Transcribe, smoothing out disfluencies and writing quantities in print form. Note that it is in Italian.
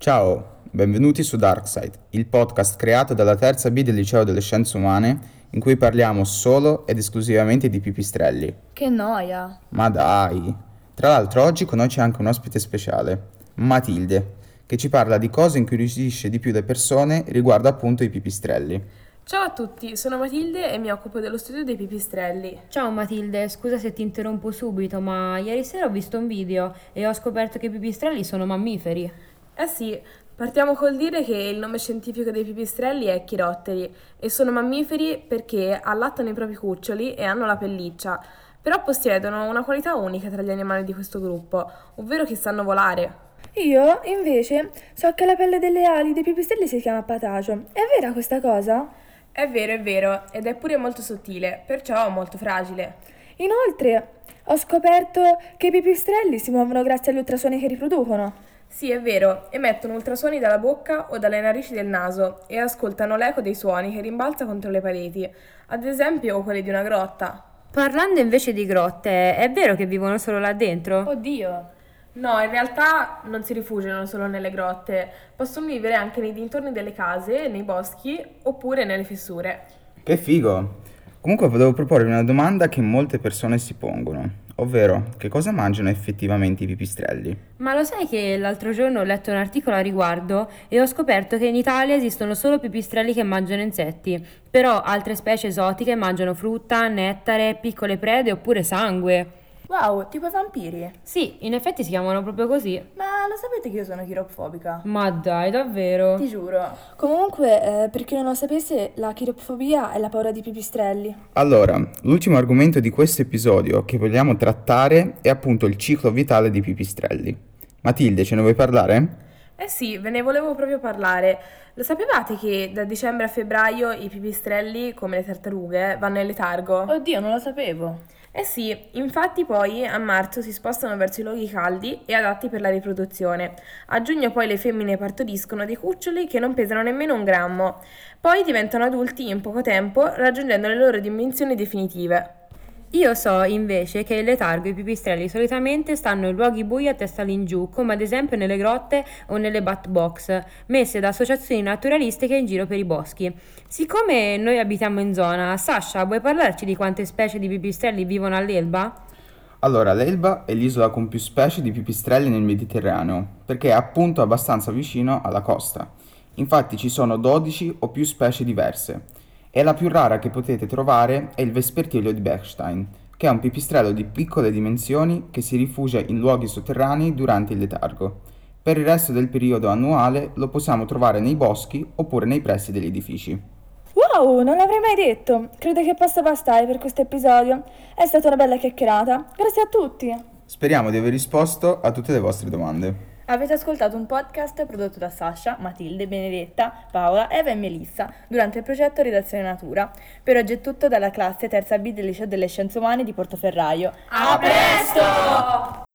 Ciao, benvenuti su Darkside, il podcast creato dalla terza B del Liceo delle Scienze Umane, in cui parliamo solo ed esclusivamente di pipistrelli. Che noia! Ma dai! Tra l'altro oggi con noi c'è anche un ospite speciale, Matilde, che ci parla di cosa incuriosisce di più le persone riguardo appunto i pipistrelli. Ciao a tutti, sono Matilde e mi occupo dello studio dei pipistrelli. Ciao Matilde, scusa se ti interrompo subito, ma ieri sera ho visto un video e ho scoperto che i pipistrelli sono mammiferi. Eh sì, partiamo col dire che il nome scientifico dei pipistrelli è chirotteri e sono mammiferi perché allattano i propri cuccioli e hanno la pelliccia, però possiedono una qualità unica tra gli animali di questo gruppo, ovvero che sanno volare. Io, invece, so che la pelle delle ali dei pipistrelli si chiama patagio. È vera questa cosa? È vero, ed è pure molto sottile, perciò molto fragile. Inoltre, ho scoperto che i pipistrelli si muovono grazie agli ultrasuoni che riproducono. Sì, è vero, emettono ultrasuoni dalla bocca o dalle narici del naso e ascoltano l'eco dei suoni che rimbalza contro le pareti, ad esempio quelli di una grotta. Parlando invece di grotte, è vero che vivono solo là dentro? Oddio! No, in realtà non si rifugiano solo nelle grotte, possono vivere anche nei dintorni delle case, nei boschi oppure nelle fessure. Che figo! Comunque volevo proporre una domanda che molte persone si pongono, ovvero che cosa mangiano effettivamente i pipistrelli? Ma lo sai che l'altro giorno ho letto un articolo a riguardo e ho scoperto che in Italia esistono solo pipistrelli che mangiano insetti, però altre specie esotiche mangiano frutta, nettare, piccole prede oppure sangue. Wow, tipo i vampiri! Sì, in effetti si chiamano proprio così. Ma lo sapete che io sono chirofobica? Ma dai, davvero? Ti giuro. Comunque, per chi non lo sapesse, la chiropfobia è la paura di pipistrelli. Allora, l'ultimo argomento di questo episodio che vogliamo trattare è appunto il ciclo vitale dei pipistrelli. Matilde, ce ne vuoi parlare? Eh sì, ve ne volevo proprio parlare. Lo sapevate che da dicembre a febbraio i pipistrelli, come le tartarughe, vanno in letargo? Oddio, non lo sapevo. Eh sì, infatti poi a marzo si spostano verso i luoghi caldi e adatti per la riproduzione. A giugno poi le femmine partoriscono dei cuccioli che non pesano nemmeno un grammo. Poi diventano adulti in poco tempo, raggiungendo le loro dimensioni definitive. Io so invece che in letargo i pipistrelli solitamente stanno in luoghi bui a testa all'ingiù, come ad esempio nelle grotte o nelle bat box, messe da associazioni naturalistiche in giro per i boschi. Siccome noi abitiamo in zona, Sasha, vuoi parlarci di quante specie di pipistrelli vivono all'Elba? Allora, l'Elba è l'isola con più specie di pipistrelli nel Mediterraneo, perché è appunto abbastanza vicino alla costa. Infatti ci sono 12 o più specie diverse. E la più rara che potete trovare è il vespertilio di Bechstein, che è un pipistrello di piccole dimensioni che si rifugia in luoghi sotterranei durante il letargo. Per il resto del periodo annuale lo possiamo trovare nei boschi oppure nei pressi degli edifici. Wow, non l'avrei mai detto. Credo che possa bastare per questo episodio. È stata una bella chiacchierata. Grazie a tutti. Speriamo di aver risposto a tutte le vostre domande. Avete ascoltato un podcast prodotto da Sasha, Matilde, Benedetta, Paola, Eva e Melissa durante il progetto Redazione Natura. Per oggi è tutto dalla classe terza B del Liceo delle Scienze Umane di Portoferraio. A presto!